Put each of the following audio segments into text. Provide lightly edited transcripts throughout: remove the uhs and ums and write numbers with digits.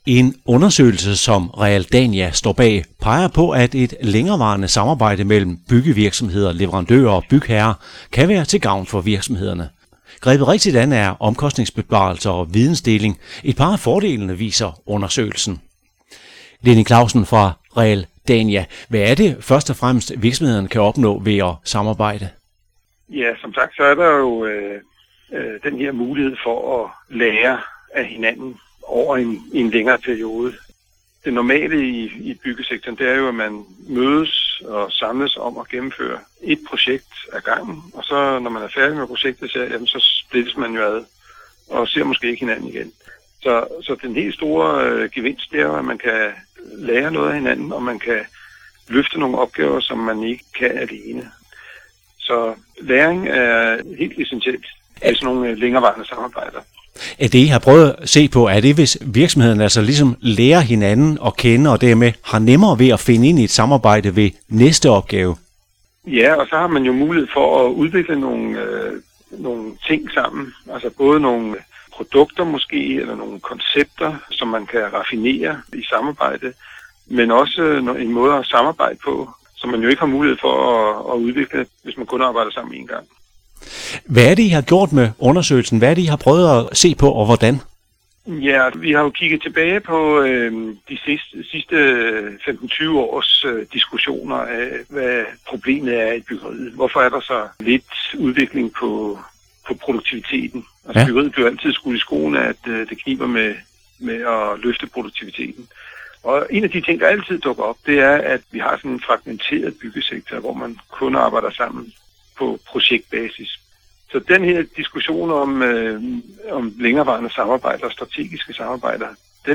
En undersøgelse, som Realdania står bag, peger på, at et længerevarende samarbejde mellem byggevirksomheder, leverandører og bygherrer kan være til gavn for virksomhederne. Grebet rigtigt an er omkostningsbesparelser og vidensdeling. Et par af fordelene viser undersøgelsen. Lenny Clausen fra Realdania. Hvad er det først og fremmest virksomhederne kan opnå ved at samarbejde? Ja, som sagt, så er der jo den her mulighed for at lære af hinanden over en længere periode. Det normale i byggesektoren, det er jo, at man mødes og samles om at gennemføre et projekt ad gangen, og så når man er færdig med projektet, så splittes man jo ad og ser måske ikke hinanden igen. Så den helt store gevinst, det er jo, at man kan lære noget af hinanden, og man kan løfte nogle opgaver, som man ikke kan alene. Så læring er helt essentielt i sådan nogle længerevarende samarbejder. Er det, I har prøvet at se på, er det, hvis virksomheden altså ligesom lærer hinanden at kende, og dermed har nemmere ved at finde ind i et samarbejde ved næste opgave? Ja, og så har man jo mulighed for at udvikle nogle ting sammen. Altså både nogle produkter måske, eller nogle koncepter, som man kan raffinere i samarbejde, men også en måde at samarbejde på, som man jo ikke har mulighed for at udvikle, hvis man kun arbejder sammen en gang. Hvad er det, I har gjort med undersøgelsen? Hvad er det, I har prøvet at se på, og hvordan? Ja, vi har jo kigget tilbage på de sidste 15-20 års diskussioner af, hvad problemet er i byggeriet. Hvorfor er der så lidt udvikling på produktiviteten? Altså byggeriet bliver altid skudt i skoene, at det kniber med at løfte produktiviteten. Og en af de ting, der altid dukker op, det er, at vi har sådan en fragmenteret byggesektor, hvor man kun arbejder sammen på projektbasis. Så den her diskussion om længerevarende samarbejder og strategiske samarbejder,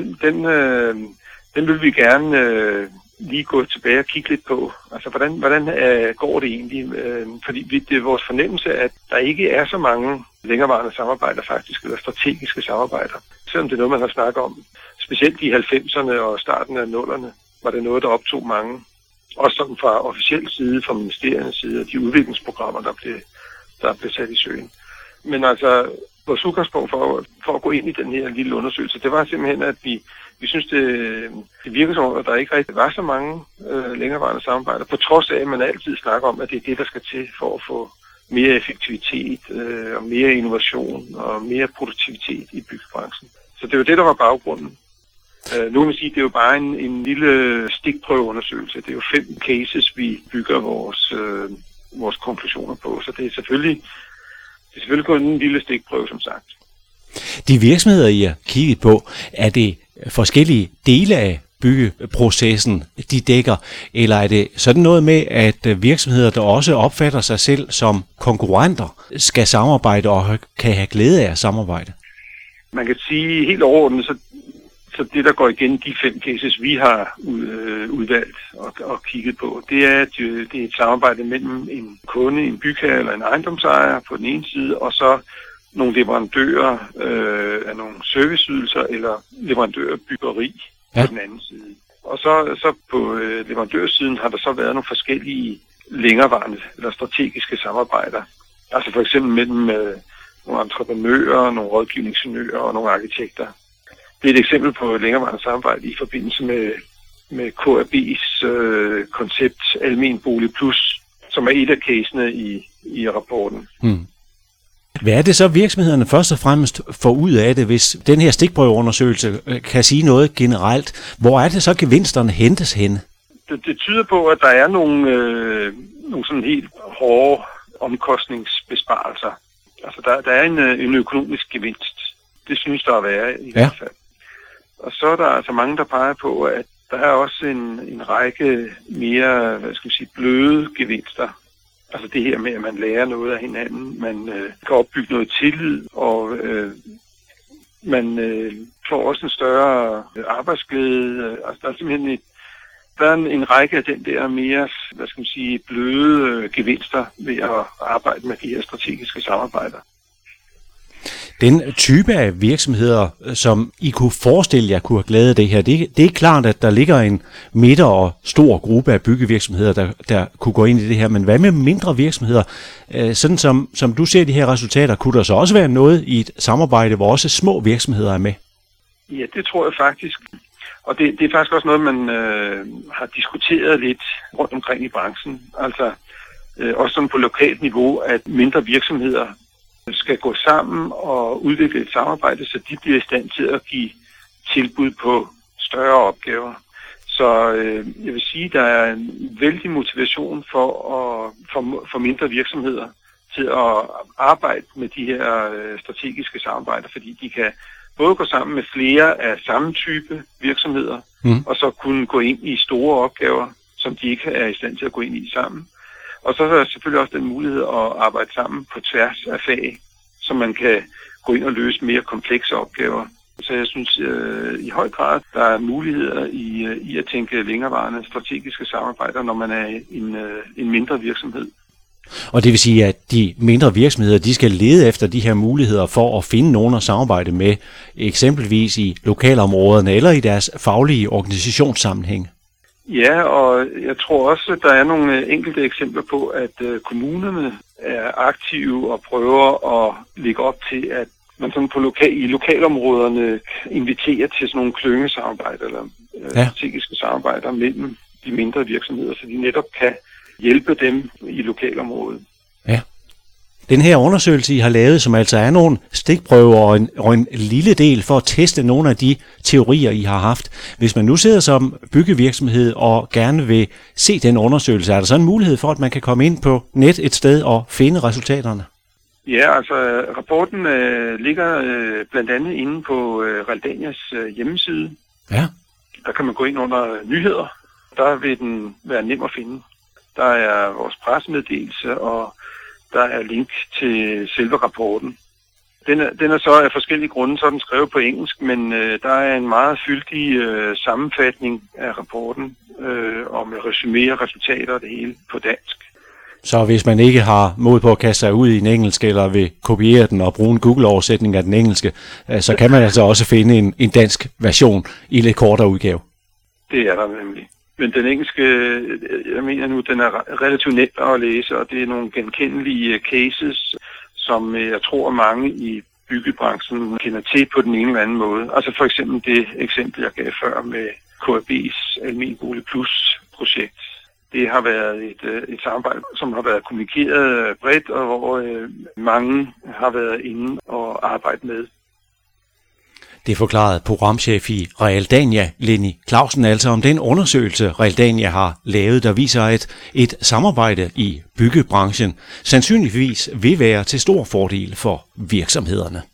den vil vi gerne lige gå tilbage og kigge lidt på. Altså, hvordan går det egentlig? Fordi det er vores fornemmelse, at der ikke er så mange længerevarende samarbejder faktisk, eller strategiske samarbejder. Selvom det er noget, man har snakket om. Specielt i 90'erne og starten af 0'erne var det noget, der optog mange. Også sådan fra officiel side, fra ministeriernes side, og de udviklingsprogrammer, der blev sat i søen. Men altså, vores udgangspunkt for at gå ind i den her lille undersøgelse, det var simpelthen, at vi synes, det virker som om, at der ikke rigtig var så mange længerevarende samarbejder, på trods af, at man altid snakker om, at det er det, der skal til for at få mere effektivitet og mere innovation og mere produktivitet i byggebranchen. Så det var det, der var baggrunden. Nu kan man sige, at det er jo bare en lille stikprøveundersøgelse. Det er jo 5 cases, vi bygger vores konklusioner på. Så det er selvfølgelig kun en lille stikprøve, som sagt. De virksomheder, I har kigget på, er det forskellige dele af byggeprocessen, de dækker, eller er det sådan noget med, at virksomheder, der også opfatter sig selv som konkurrenter, skal samarbejde og kan have glæde af at samarbejde? Man kan sige helt overordnet, så det, der går igen de 5 cases, vi har udvalgt og kigget på, det er et samarbejde mellem en kunde, en bygherre eller en ejendomsejer på den ene side, og så nogle leverandører af nogle serviceydelser eller leverandører byggeri på den anden side. Og så på leverandørsiden har der så været nogle forskellige længerevarende eller strategiske samarbejder. Altså for eksempel mellem nogle entreprenører, nogle rådgivningsingeniører og nogle arkitekter. Det er et eksempel på længerevarende samarbejde i forbindelse med KAB's koncept Almen Bolig Plus, som er et af casene i rapporten. Hvad er det så, virksomhederne først og fremmest får ud af det, hvis den her stikprøveundersøgelse kan sige noget generelt? Hvor er det så, gevinsterne hentes henne? Det tyder på, at der er nogle sådan helt hårde omkostningsbesparelser. Altså der er en økonomisk gevinst. Det synes der at være i hvert fald. Og så er der altså mange, der peger på, at der er også en række mere, bløde gevinster. Altså det her med, at man lærer noget af hinanden, man kan opbygge noget tillid, og man får også en større arbejdsglæde. Altså der er simpelthen en række af den der mere, bløde gevinster ved at arbejde med de her strategiske samarbejder. Den type af virksomheder, som I kunne forestille jer kunne have glæde af det her, det er klart, at der ligger en midter- og stor gruppe af byggevirksomheder, der kunne gå ind i det her. Men hvad med mindre virksomheder? Sådan som du ser de her resultater, kunne der så også være noget i et samarbejde, hvor også små virksomheder er med? Ja, det tror jeg faktisk. Og det er faktisk også noget, man har diskuteret lidt rundt omkring i branchen. Altså også sådan på lokalt niveau, at mindre virksomheder skal gå sammen og udvikle et samarbejde, så de bliver i stand til at give tilbud på større opgaver. Så jeg vil sige, at der er en vældig motivation for mindre virksomheder til at arbejde med de her strategiske samarbejder, fordi de kan både gå sammen med flere af samme type virksomheder, og så kunne gå ind i store opgaver, som de ikke er i stand til at gå ind i sammen. Og så er der selvfølgelig også den mulighed at arbejde sammen på tværs af fag, så man kan gå ind og løse mere komplekse opgaver. Så jeg synes i høj grad, der er muligheder i at tænke længerevarende strategiske samarbejder, når man er en mindre virksomhed. Og det vil sige, at de mindre virksomheder, de skal lede efter de her muligheder for at finde nogen at samarbejde med, eksempelvis i lokalområderne eller i deres faglige organisationssammenhæng. Ja, og jeg tror også, at der er nogle enkelte eksempler på, at kommunerne er aktive og prøver at lægge op til, at man sådan i lokalområderne inviterer til sådan nogle klyngesamarbejder eller strategiske samarbejder mellem de mindre virksomheder, så de netop kan hjælpe dem i lokalområdet. Ja. Den her undersøgelse, I har lavet, som altså er nogle stikprøver og en lille del for at teste nogle af de teorier, I har haft. Hvis man nu sidder som byggevirksomhed og gerne vil se den undersøgelse, er der så en mulighed for, at man kan komme ind på net et sted og finde resultaterne? Ja, altså rapporten ligger blandt andet inde på Realdanias hjemmeside. Ja. Der kan man gå ind under nyheder. Der vil den være nem at finde. Der er vores pressemeddelelse, og der er link til selve rapporten. Den er så af forskellige grunde, så er den skrevet på engelsk, men der er en meget fyldig sammenfatning af rapporten, og med resumé og resultater og det hele på dansk. Så hvis man ikke har mod på at kaste sig ud i en engelsk, eller vil kopiere den og bruge en Google-oversætning af den engelske, så kan man altså også finde en dansk version i lidt kortere udgave. Det er der nemlig. Men den engelske, jeg mener nu, den er relativt nem at læse, og det er nogle genkendelige cases, som jeg tror mange i byggebranchen kender til på den ene eller anden måde. Altså for eksempel det eksempel, jeg gav før med KAB's Almen Bolig Plus projekt. Det har været et samarbejde, som har været kommunikeret bredt, og hvor mange har været inde og arbejdet med. Det forklarede programchef i Realdania, Lenny Clausen, altså om den undersøgelse, Realdania har lavet, der viser, at et samarbejde i byggebranchen sandsynligvis vil være til stor fordel for virksomhederne.